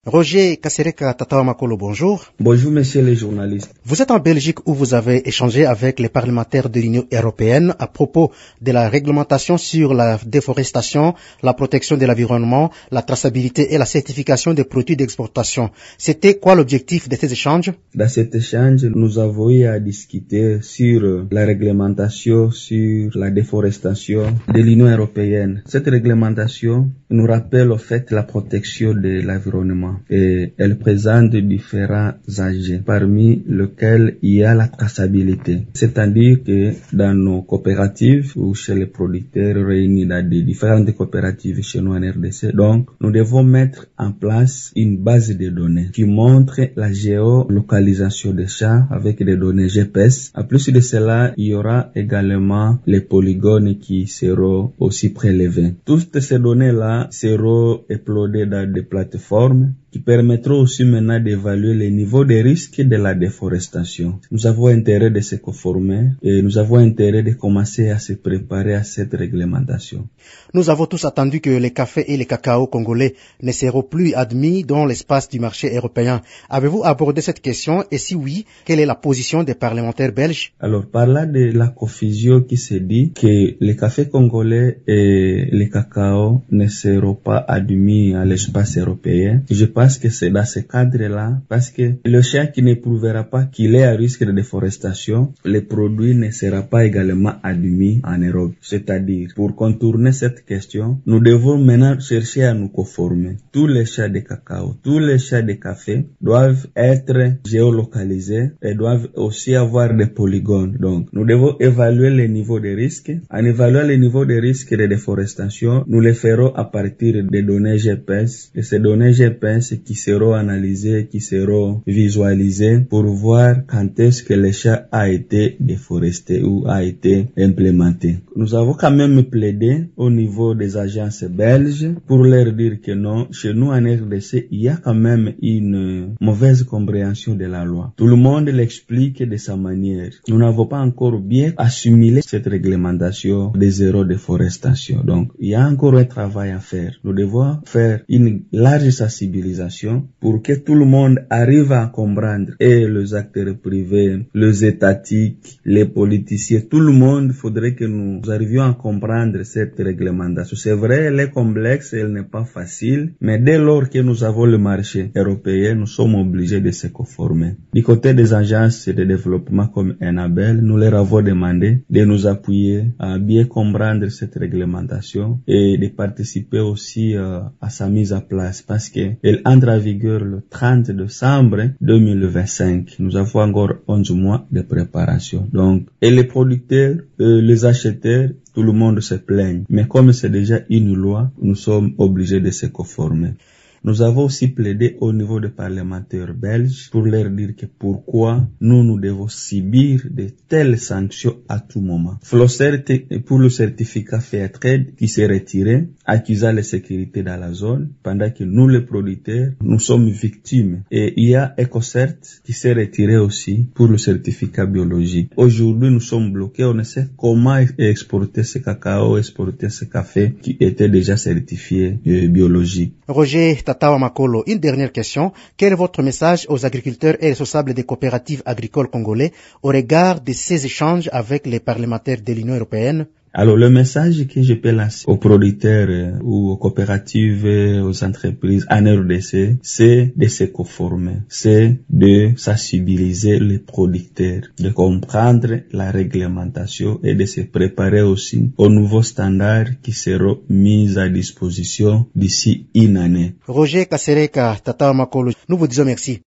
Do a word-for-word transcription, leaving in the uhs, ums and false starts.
Roger Kasereka Tatawamakolo, bonjour. Bonjour, messieurs les journalistes. Vous êtes en Belgique où vous avez échangé avec les parlementaires de l'Union européenne à propos de la réglementation sur la déforestation, la protection de l'environnement, la traçabilité et la certification des produits d'exportation. C'était quoi l'objectif de ces échanges? Dans cet échange, nous avons eu à discuter sur la réglementation sur la déforestation de l'Union européenne. Cette réglementation nous rappelle au fait la protection de l'environnement. Et elle présente différents âges, parmi lesquels il y a la traçabilité. C'est-à-dire que dans nos coopératives ou chez les producteurs réunis dans des différentes coopératives chez nous en R D C, donc nous devons mettre en place une base de données qui montre la géolocalisation des champs avec des données G P S. En plus de cela, il y aura également les polygones qui seront aussi prélevés. Toutes ces données-là seront uploadées dans des plateformes qui permettront aussi maintenant d'évaluer les niveaux de risque de la déforestation. Nous avons intérêt de se conformer et nous avons intérêt de commencer à se préparer à cette réglementation. Nous avons tous attendu que les cafés et les cacao congolais ne seront plus admis dans l'espace du marché européen. Avez-vous abordé cette question et si oui, quelle est la position des parlementaires belges? Alors, par là de la confusion qui se dit que les cafés congolais et les cacao ne seront pas admis à l'espace européen, je pense Parce que c'est dans ce cadre-là, parce que le chien qui ne prouvera pas qu'il est à risque de déforestation, le produit ne sera pas également admis en Europe. C'est-à-dire, pour contourner cette question, nous devons maintenant chercher à nous conformer. Tous les champs de cacao, tous les champs de café doivent être géolocalisés et doivent aussi avoir des polygones. Donc, nous devons évaluer les niveaux de risque. En évaluant les niveaux de risque de déforestation, nous les ferons à partir des données G P S. Et ces données G P S qui seront analysés, qui seront visualisés pour voir quand est-ce que le champ a été déforesté ou a été implémenté. Nous avons quand même plaidé au niveau des agences belges pour leur dire que non, chez nous en R D C, il y a quand même une mauvaise compréhension de la loi. Tout le monde l'explique de sa manière. Nous n'avons pas encore bien assimilé cette réglementation des zéro déforestation. Donc, il y a encore un travail à faire. Nous devons faire une large sensibilisation pour que tout le monde arrive à comprendre, et les acteurs privés, les étatiques, les politiciens, tout le monde, faudrait que nous arrivions à comprendre cette réglementation. C'est vrai, elle est complexe, elle n'est pas facile, mais dès lors que nous avons le marché européen, nous sommes obligés de se conformer. Du côté des agences de développement comme Enabel, nous leur avons demandé de nous appuyer à bien comprendre cette réglementation et de participer aussi euh, à sa mise en place, parce que elle entre en vigueur le trente décembre deux mille vingt-cinq. Nous avons encore onze mois de préparation. Donc, et les producteurs, euh, les acheteurs, tout le monde se plaigne. Mais comme c'est déjà une loi, nous sommes obligés de se conformer. Nous avons aussi plaidé au niveau des parlementaires belges pour leur dire que pourquoi nous, nous devons subir de telles sanctions à tout moment. Flosser pour le certificat Fairtrade qui s'est retiré, accusant la sécurité dans la zone, pendant que nous, les producteurs, nous sommes victimes. Et il y a EcoCert qui s'est retiré aussi pour le certificat biologique. Aujourd'hui, nous sommes bloqués. On ne sait comment exporter ce cacao, exporter ce café qui était déjà certifié euh, biologique. Roger Tatawamakolo, une dernière question. Quel est votre message aux agriculteurs et responsables des coopératives agricoles congolais au regard de ces échanges avec les parlementaires de l'Union européenne? Alors, le message que je peux lancer aux producteurs euh, ou aux coopératives, euh, aux entreprises en R D C, c'est de se conformer, c'est de sensibiliser les producteurs, de comprendre la réglementation et de se préparer aussi aux nouveaux standards qui seront mis à disposition d'ici une année. Roger Kasereka Tatawamakolo, nous vous disons merci.